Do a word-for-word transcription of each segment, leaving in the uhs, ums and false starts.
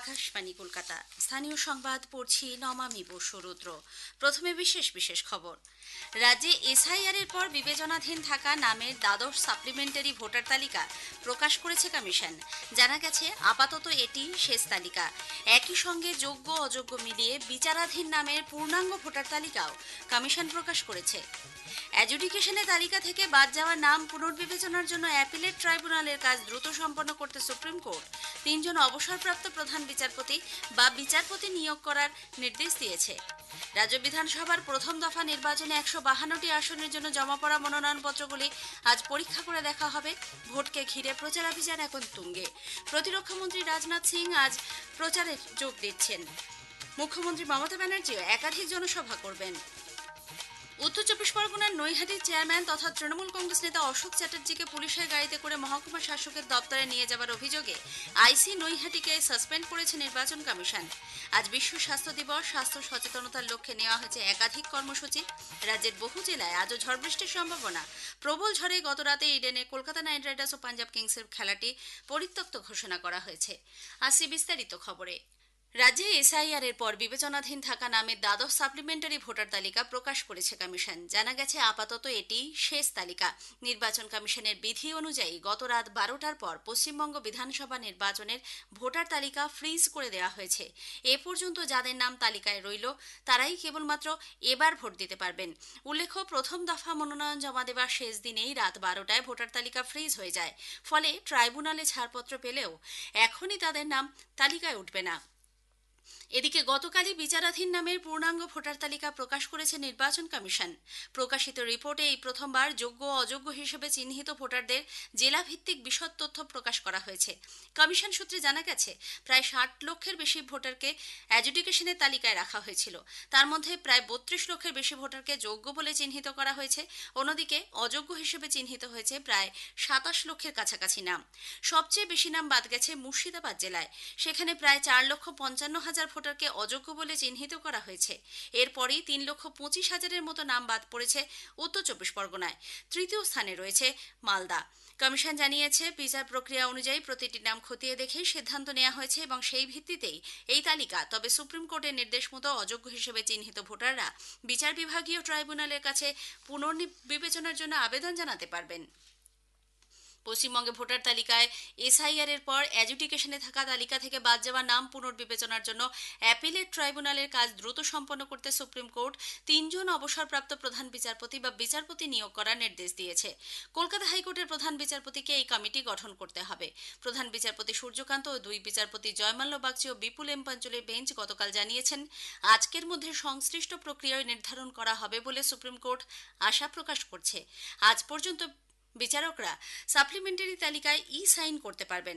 আকাশবাণী কলকাতা স্থানীয় সংবাদ পড়ছি নমামি বসু রুদ্র। প্রথমে বিশেষ বিশেষ খবর। রাজ্যে এসআইআর এর পর বিবেচনাধীন থাকা নামের দ্বাদশ সাপ্লিমেন্টারি ভোটার তালিকা প্রকাশ করেছে কমিশন। জানা গেছে আপাতত এটি শেষ তালিকা। একই সঙ্গে যোগ্য অযোগ্য মিলিয়ে বিচারাধীন নামের পূর্ণাঙ্গ ভোটার তালিকাও কমিশন প্রকাশ করেছে। অ্যাডজুডিকেশনের তালিকা থেকে বাদ যাওয়া নাম পুনর্বিবেচনার জন্য অ্যাপিলেট ট্রাইব্যুনালের কাজ দ্রুত সম্পন্ন করতে সুপ্রিম কোর্ট তিনজন অবসরপ্রাপ্ত প্রধান বিচারপতি বা বিচারপতি নিয়োগ করার নির্দেশ দিয়েছে। রাজ্য বিধানসভার প্রথম দফা নির্বাচনে একশো বাহান্নটি আসনের জন্য জমা পড়া মনোনয়নপত্রগুলি আজ পরীক্ষা করে দেখা হবে। ভোটকে ঘিরে প্রচারাভিযান এখন তুঙ্গে। প্রতিরক্ষামন্ত্রী রাজনাথ সিং আজ প্রচারে যোগ দিচ্ছেন। মুখ্যমন্ত্রী মমতা ব্যানার্জিও একাধিক জনসভা করবেন। উত্তর চব্বিশ পরগনার নৈহাটির চেয়ারম্যান তথা তৃণমূল কংগ্রেস নেতা অশোক চ্যাটার্জিকে পুলিশের গাড়িতে করে মহকুমা শাসকের দপ্তরে নিয়ে যাওয়ার অভিযোগে আইসি নৈহাটিকে সাসপেন্ড করেছে নির্বাচন কমিশন। আজ বিশ্ব স্বাস্থ্য দিবস, স্বাস্থ্য সচেতনতার লক্ষ্যে নেওয়া হয়েছে একাধিক কর্মসূচি। রাজ্যের বহু জেলায় আজও ঝড় বৃষ্টির সম্ভাবনা। প্রবল ঝড়ে গতরাতে ইডেনে কলকাতা নাইট রাইডার্স ও পাঞ্জাব কিংসের খেলাটি পরিত্যক্ত ঘোষণা করা হয়েছে। আসি বিস্তারিত খবরে। রাজ্যে এসআইআর এর পর বিবেচনাধীন থাকা নামের দ্বাদশ সাপ্লিমেন্টারি ভোটার তালিকা প্রকাশ করেছে কমিশন। জানা গেছে আপাতত এটি শেষ তালিকা। নির্বাচন কমিশনের বিধি অনুযায়ী গত রাত বারোটার পর পশ্চিমবঙ্গ বিধানসভা নির্বাচনের ভোটার তালিকা ফ্রিজ করে দেওয়া হয়েছে। এ পর্যন্ত যাদের নাম তালিকায় রইল তারাই কেবলমাত্র এবার ভোট দিতে পারবেন। উল্লেখ্য, প্রথম দফা মনোনয়ন জমা দেওয়ার শেষ দিনেই রাত বারোটায় ভোটার তালিকা ফ্রিজ হয়ে যায়। ফলে ট্রাইব্যুনালে ছাড়পত্র পেলেও এখনই তাদের নাম তালিকায় উঠবে না। এদিকে গতকালই বিচারাধীন নামের পূর্ণাঙ্গ ভোটার তালিকা প্রকাশ করেছে নির্বাচন কমিশন। প্রকাশিত রিপোর্টে এই প্রথমবার যোগ্য অযোগ্য হিসেবে চিহ্নিত ভোটারদের জেলাভিত্তিক বিশদ তথ্য প্রকাশ করা হয়েছে। কমিশন সূত্রে জানা গেছে প্রায় ষাট লক্ষের বেশি ভোটারকে অ্যাডজুডিকেশনের তালিকায় রাখা হয়েছিল। তার মধ্যে প্রায় বত্রিশ লক্ষের বেশি ভোটারকে যোগ্য বলে চিহ্নিত করা হয়েছে। অন্যদিকে অযোগ্য হিসেবে চিহ্নিত হয়েছে প্রায় সাতাশ লক্ষের কাছাকাছি নাম। সবচেয়ে বেশি নাম বাদ গেছে মুর্শিদাবাদ জেলায়। সেখানে প্রায় চার লক্ষ পঞ্চান্ন হাজার ভোটারকে অযোগ্য বলে চিহ্নিত করা হয়েছে। এরপরই তিন লক্ষ পঁচিশ হাজারের মতো নাম বাদ পড়েছে উত্তর চব্বিশ পরগনায়। তৃতীয় স্থানে রয়েছে মালদা। কমিশন জানিয়েছে বিচার প্রক্রিয়া অনুযায়ী প্রতিটি নাম খতিয়ে দেখেই সিদ্ধান্ত নেওয়া হয়েছে এবং সেই ভিত্তিতেই এই তালিকা। তবে সুপ্রিম কোর্টের নির্দেশ মতো অযোগ্য হিসেবে চিহ্নিত ভোটাররা বিচার বিভাগীয় ট্রাইব্যুনালের কাছে পুনর্বিবেচনার জন্য আবেদন জানাতে পারবেন। পশ্চিমবঙ্গে ভোটার তালিকায় এসআইআর এর পর অ্যাডজুডিকেশনে থাকা তালিকা থেকে বাদ যাওয়া নাম পুনর্বিবেচনার জন্য অ্যাপিলেট ট্রাইব্যুনালের কাজ দ্রুত সম্পন্ন করতে সুপ্রিম কোর্ট তিনজন অবসরপ্রাপ্ত প্রধান বিচারপতি বা বিচারপতি নিয়োগ করার নির্দেশ দিয়েছে। কলকাতা হাইকোর্টের প্রধান বিচারপতিকে এই কমিটি গঠন করতে হবে। প্রধান বিচারপতি সূর্যকান্ত ও দুই বিচারপতি জয়মাল্য বাগচি ও বিপুল এম পাঞ্চলের বেঞ্চ গতকাল জানিয়েছেন আজকের মধ্যে সংশ্লিষ্ট প্রক্রিয়ায় নির্ধারণ করা হবে বলে সুপ্রিম কোর্ট আশা প্রকাশ করছে। আজ পর্যন্ত বিচারকরা সাপ্লিমেন্টারি তালিকায় ই সাইন করতে পারবেন।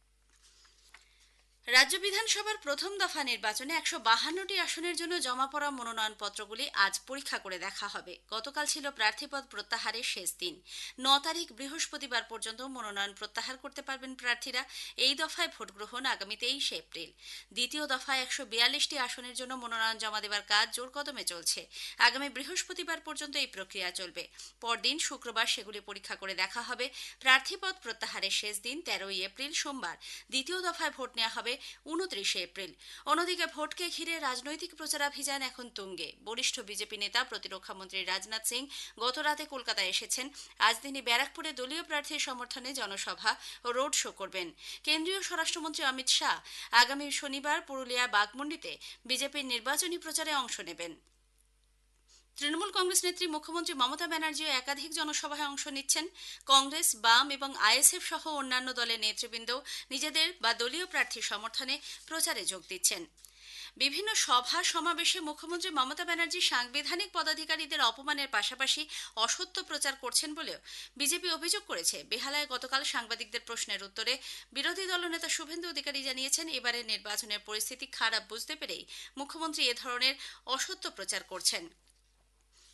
রাজ্য বিধানসভার প্রথম দফা নির্বাচনে একশো বাহান্নটি আসনের জন্য জমা পড়া মনোনয়নপত্রগুলি আজ পরীক্ষা করে দেখা হবে। গতকাল ছিল প্রার্থীপদ প্রত্যাহারের শেষ দিন। ন তারিখ বৃহস্পতিবার পর্যন্ত মনোনয়ন প্রত্যাহার করতে পারবেন প্রার্থীরা। এই দফায় ভোট গ্রহণ আগামী তেইশে এপ্রিল। দ্বিতীয় দফায় একশো বিয়াল্লিশটি আসনের জন্য মনোনয়ন জমা দেওয়ার কাজ জোর কদমে চলছে। আগামী বৃহস্পতিবার পর্যন্ত এই প্রক্রিয়া চলবে। পরদিন শুক্রবার সেগুলি পরীক্ষা করে দেখা হবে। প্রার্থীপদ প্রত্যাহারের শেষ দিন তেরোই এপ্রিল সোমবার। দ্বিতীয় দফায় ভোট নেওয়া হবে উনত্রিশে এপ্রিল। অন্যদিকে ভোটকে ঘিরে রাজনৈতিক প্রচারাভিযান এখন তুঙ্গে। বরিষ্ঠ বিজেপি নেতা প্রতিরক্ষামন্ত্রী রাজনাথ সিং গতরাতে কলকাতায় এসেছেন। আজ তিনি ব্যারাকপুরে দলীয় প্রার্থীর সমর্থনে জনসভা ও রোড শো করবেন। কেন্দ্রীয় স্বরাষ্ট্রমন্ত্রী অমিত শাহ আগামী শনিবার পুরুলিয়ার বাগমুন্ডিতে বিজেপির নির্বাচনী প্রচারে অংশ নেবেন। তৃণমূল কংগ্রেস নেত্রী মুখ্যমন্ত্রী মমতা ব্যানার্জিও একাধিক জনসভায় অংশ নিচ্ছেন। কংগ্রেস, বাম এবং আইএসএফ সহ অন্যান্য দলের নেতৃবৃন্দ নিজেদের বা দলীয় প্রার্থীর সমর্থনে প্রচারে যোগ দিচ্ছেন। বিভিন্ন সভা সমাবেশে মুখ্যমন্ত্রী মমতা ব্যানার্জি সাংবিধানিক পদাধিকারীদের অপমানের পাশাপাশি অসত্য প্রচার করছেন বলেও বিজেপি অভিযোগ করেছে। বেহালায় গতকাল সাংবাদিকদের প্রশ্নের উত্তরে বিরোধী দলনেতা শুভেন্দু অধিকারী জানিয়েছেন এবারের নির্বাচনের পরিস্থিতি খারাপ বুঝতে পেরেই মুখ্যমন্ত্রী এ ধরনের অসত্য প্রচার করছেন।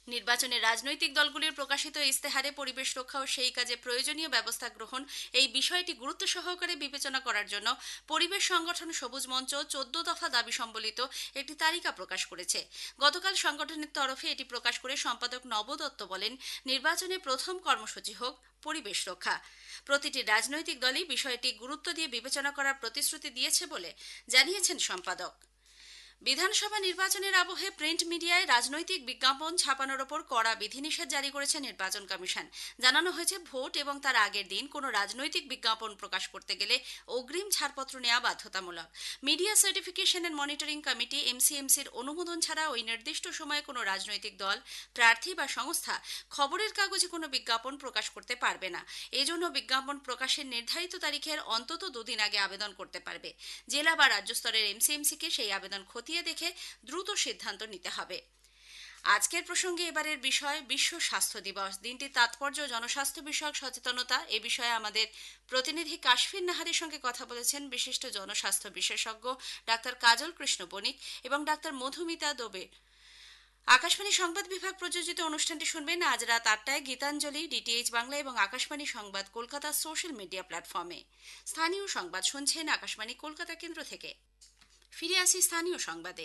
নির্বাচনে রাজনৈতিক দলগুলির প্রকাশিত ইস্তেহারে পরিবেশ রক্ষা ও সেই কাজে প্রয়োজনীয় ব্যবস্থা গ্রহণ এই বিষয়টি গুরুত্ব সহকারে বিবেচনা করার জন্য পরিবেশ সংগঠন সবুজ মঞ্চ চোদ্দ দফা দাবি সম্বলিত একটি তালিকা প্রকাশ করেছে। গতকাল সংগঠনের তরফে এটি প্রকাশ করে সম্পাদক নব দত্ত বলেন, নির্বাচনে প্রথম কর্মসূচি হোক পরিবেশ রক্ষা। প্রতিটি রাজনৈতিক দলই বিষয়টি গুরুত্ব দিয়ে বিবেচনা করার প্রতিশ্রুতি দিয়েছে বলে জানিয়েছেন সম্পাদক। বিধানসভা নির্বাচনের আবহে প্রিন্ট মিডিয়ায় রাজনৈতিক বিজ্ঞাপন ছাপানোর ওপর কড়া বিধিনিষেধ জারি করেছে নির্বাচন কমিশন। জানানো হয়েছে, ভোট এবং তার আগের দিন কোনো রাজনৈতিক বিজ্ঞাপন প্রকাশ করতে গেলে অগ্রিম ছাড়পত্র নেওয়া বাধ্যতামূলক। Media certification and monitoring committee এমসিএমসির অনুমোদন ছাড়া ওই নির্দিষ্ট সময়ে কোনো রাজনৈতিক দল, প্রার্থী বা সংস্থা খবরের কাগজে কোনো বিজ্ঞাপন প্রকাশ করতে পারবে না। এজন্য বিজ্ঞাপন প্রকাশের নির্ধারিত তারিখের অন্তত দুদিন আগে আবেদন করতে পারবে। জেলা বা রাজ্য স্তরের এমসিএমসিকে সেই আবেদন খতিয়ে দেখে দ্রুত সিদ্ধান্ত নিতে হবে। আজকের প্রসঙ্গে এবারের বিষয় বিশ্ব স্বাস্থ্য দিবস। দিনটির তাৎপর্য, জনস্বাস্থ্য বিষয়ক সচেতনতা এ বিষয়ে আমাদের প্রতিনিধি কাশফিন নাহারের সঙ্গে কথা বলেছেন বিশিষ্ট জনস্বাস্থ্য বিশেষজ্ঞ ডাক্তার কাজল কৃষ্ণ বণিক এবং ডাক্তার মধুমিতা দোবে। আকাশবাণী সংবাদ বিভাগ প্রযোজিত অনুষ্ঠানটি শুনবেন আজ রাত আটটায় গীতাঞ্জলি, ডিটিএইচ বাংলা এবং আকাশবাণী সংবাদ কলকাতা সোশ্যাল মিডিয়া প্ল্যাটফর্মে। স্থানীয় সংবাদ শুনছেন আকাশবাণী কলকাতা কেন্দ্র থেকে। ফিরে আসি স্থানীয় সংবাদে।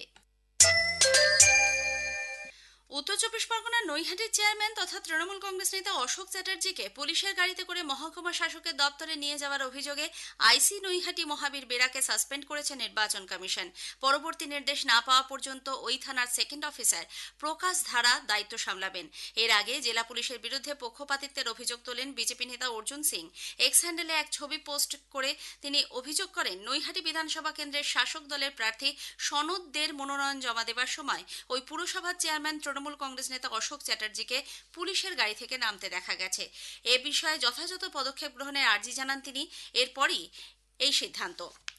উত্তর চব্বিশ পরগনার নৈহাটির চেয়ারম্যান তথা তৃণমূল কংগ্রেস নেতা অশোক চ্যাটার্জিকে পুলিশের গাড়িতে করে মহকুমা শাসকের দপ্তরে নিয়ে যাওয়ার অভিযোগে আইসি নৈহাটি মহাবীর বেরাকে সাসপেন্ড করেছে নির্বাচন কমিশন। পরবর্তী নির্দেশ না পাওয়া পর্যন্ত ওই থানার সেকেন্ড অফিসার প্রকাশ ধারা দায়িত্ব সামলাবেন। এর আগে জেলা পুলিশের বিরুদ্ধে পক্ষপাতিত্বের অভিযোগ তোলেন বিজেপি নেতা অর্জুন সিং। এক্স হ্যান্ডেলে এক ছবি পোস্ট করে তিনি অভিযোগ করেন, নৈহাটি বিধানসভা কেন্দ্রের শাসক দলের প্রার্থী সনদ দের মনোনয়ন জমা দেবার সময় ওই পুরসভার চেয়ারম্যান তৃণমূল কংগ্রেস নেতা অশোক চ্যাটার্জিকে পুলিশের গাড়ি থেকে নামতে দেখা গেছে। এ বিষয়ে যথাযথ পদক্ষেপ গ্রহণের আর্জি জানান তিনি। এরপরই এই সিদ্ধান্ত।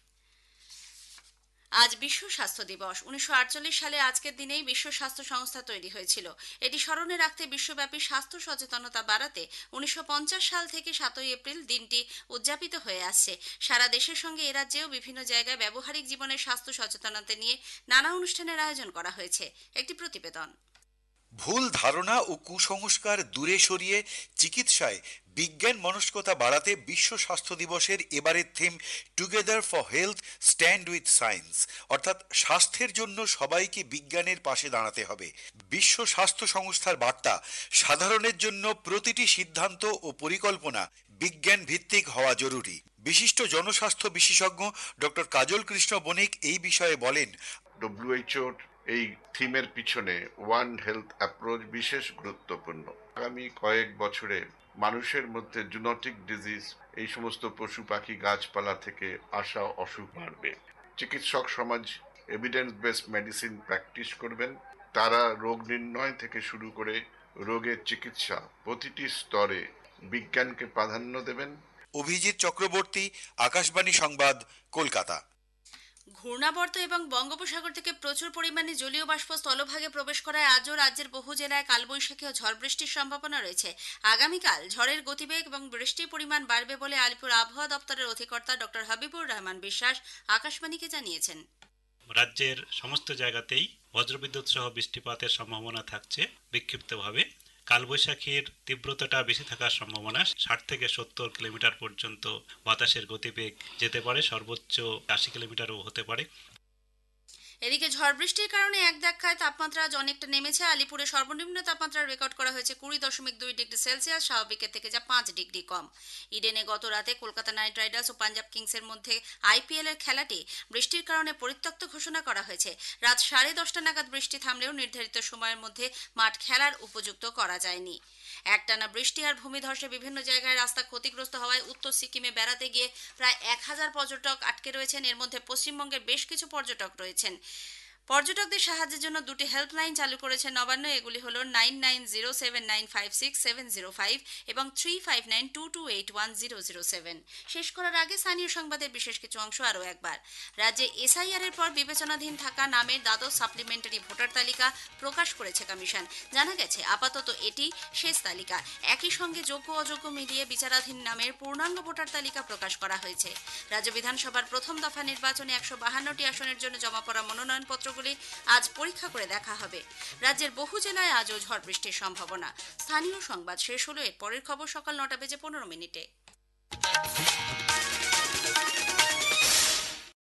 আজ বিশ্ব স্বাস্থ্য দিবস। উনিশশো আটচল্লিশ সালে আজকের দিনেই বিশ্ব স্বাস্থ্য সংস্থা তৈরি হয়েছিল। এটি স্মরণে রাখতে বিশ্বব্যাপী স্বাস্থ্য সচেতনতা বাড়াতে উনিশশো পঞ্চাশ সাল থেকে সাতই এপ্রিল দিনটি উদযাপিত হয়ে আসছে। সারা দেশের সঙ্গে এ রাজ্যেও বিভিন্ন জায়গায় ব্যবহারিক জীবনের স্বাস্থ্য সচেতনতা নিয়ে নানা অনুষ্ঠানের আয়োজন করা হয়েছে। একটি প্রতিবেদন। ভুল ধারণা ও কুসংস্কার দূরে সরিয়ে চিকিৎসায় বিজ্ঞান মনস্কতা বাড়াতে বিশ্ব স্বাস্থ্য দিবসের এবারের theme together for health stand with science, অর্থাৎ স্বাস্থ্যের জন্য সবাইকে বিজ্ঞানের পাশে দাঁড়াতে হবে। বিশ্ব স্বাস্থ্য সংস্থার বার্তা, সাধারণের জন্য প্রতিটি সিদ্ধান্ত ও পরিকল্পনা বিজ্ঞান ভিত্তিক হওয়া জরুরি। বিশিষ্ট জনস্বাস্থ্য বিশেষজ্ঞ ডক্টর কাজল কৃষ্ণ বণিক এই বিষয়ে বলেন, ডব্লিউএইচওর এই থিমের পিছনে ওয়ান হেলথ অ্যাপ্রোচ বিশেষ গুরুত্বপূর্ণ। আগামী কয়েক বছরে মানুষের মধ্যে জুনোটিক ডিজিজ, এই সমস্ত পশু পাখি গাছপালা থেকে আসা অসুখ বাড়বে। চিকিৎসক সমাজ এভিডেন্স বেসড মেডিসিন প্র্যাকটিস করবেন। তারা রোগ নির্ণয় থেকে শুরু করে রোগের চিকিৎসা প্রতিটি স্তরে বিজ্ঞানকে প্রাধান্য দেবেন। অভিজিৎ চক্রবর্তী, আকাশবাণী সংবাদ, কলকাতা। ঘূর্ণাবর্ত এবং বঙ্গোপসাগর থেকে প্রচুর পরিমাণে জলীয় বাষ্প স্থলভাগে প্রবেশ করায় আজও রাজ্যের বহু জেলায় কালবৈশাখী ও ঝড় বৃষ্টির সম্ভাবনা রয়েছে। আগামীকাল ঝড়ের গতিবেগ এবং বৃষ্টির পরিমাণ বাড়বে বলে আলিপুর আবহাওয়া দপ্তরের অধিকর্তা ডক্টর হাবিবুর রহমান বিশ্বাস আকাশবাণীকে জানিয়েছেন। রাজ্যের সমস্ত জায়গাতেই বজ্রবিদ্যুৎ সহ বৃষ্টিপাতের সম্ভাবনা থাকছে বিক্ষিপ্তভাবে। কালবৈশাখীর তীব্রতাটা বেশি থাকার সম্ভাবনা, ষাট থেকে সত্তর কিলোমিটার পর্যন্ত বাতাসের গতিবেগ যেতে পারে, সর্বোচ্চ আশি কিলোমিটারও হতে পারে। এদিকে ঝড় বৃষ্টির কারণে এক ধাক্কায় তাপমাত্রা আজ অনেকটা নেমেছে। আলিপুরে সর্বনিম্ন তাপমাত্রা রেকর্ড করা হয়েছে কুড়ি দশমিক দুই ডিগ্রি সেলসিয়াস, স্বাভাবিকের থেকে যা পাঁচ ডিগ্রি কম। ইডেনে গত রাতে কলকাতা নাইট রাইডার্স ও পাঞ্জাব কিংসের মধ্যে আইপিএল এর খেলাটি বৃষ্টির কারণে পরিত্যক্ত ঘোষণা করা হয়েছে। রাত সাড়ে দশটা নাগাদ বৃষ্টি থামলেও নির্ধারিত সময়ের মধ্যে মাঠ খেলার উপযুক্ত করা যায়নি। একটানা বৃষ্টি আর ভূমিধসে বিভিন্ন জায়গায় রাস্তা ক্ষতিগ্রস্ত হওয়ায় উত্তর সিকিমে বেড়াতে গিয়ে প্রায় এক হাজার পর্যটক আটকে রয়েছেন। এর মধ্যে পশ্চিমবঙ্গের বেশ কিছু পর্যটক রয়েছেন। পর্যটকদের সাহায্যের জন্য দুটি হেল্পলাইন চালু করেছে নবান্ন। এগুলি হল nine nine zero seven nine five six seven zero five এবং three five nine two two eight one zero zero seven. শেষ করার আগে স্থানীয় সংবাদের বিশেষ কিছু অংশ আরও একবার। রাজ্যে এসআইআর এর পর বিবেচনাধীন থাকা নামের দ্বাদশ সাপ্লিমেন্টারি ভোটার তালিকা প্রকাশ করেছে কমিশন। জানা গেছে আপাতত এটি শেষ তালিকা। একই সঙ্গে যোগ্য অযোগ্য মিলিয়ে বিচারাধীন নামের পূর্ণাঙ্গ ভোটার তালিকা প্রকাশ করা হয়েছে। রাজ্য বিধানসভার প্রথম দফা নির্বাচনে একশো বাহান্নটি আসনের জন্য জমা পড়া মনোনয়নপত্র যন্ত্রগুলি আজ পরীক্ষা করে দেখা হবে। রাজ্যের বহু জেলায় আজও ঝড় বৃষ্টির সম্ভাবনা। স্থানীয় সংবাদ শেষ হলো। এর পরের খবর সকাল নটা বেজে পনেরো মিনিটে।